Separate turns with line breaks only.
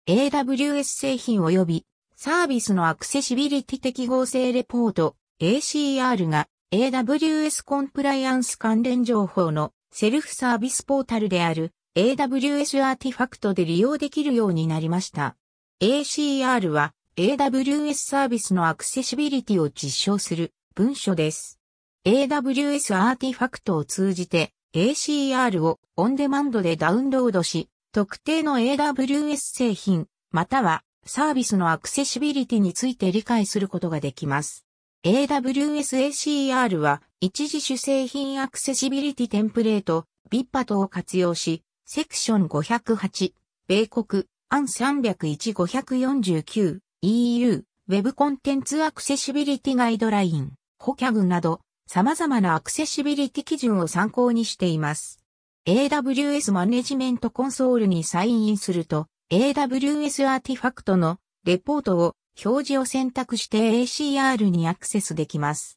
AWS 製品及びサービスのアクセシビリティ適合性レポート ACR が AWS コンプライアンス関連情報のセルフサービスポータルである AWS アーティファクトで利用できるようになりました。ACR は AWS サービスのアクセシビリティを実証する文書です。AWS アーティファクトを通じて ACR をオンデマンドでダウンロードし、特定の AWS 製品、またはサービスのアクセシビリティについて理解することができます。AWS ACR は一次種製品アクセシビリティテンプレート、BIPAT を活用し、セクション508、米国、AN 301-549、EU、Web コンテンツアクセシビリティガイドライン、HOCAG など、様々なアクセシビリティ基準を参考にしています。AWS マネジメントコンソールにサインインすると、AWS アーティファクトのレポートを表示を選択して ACR にアクセスできます。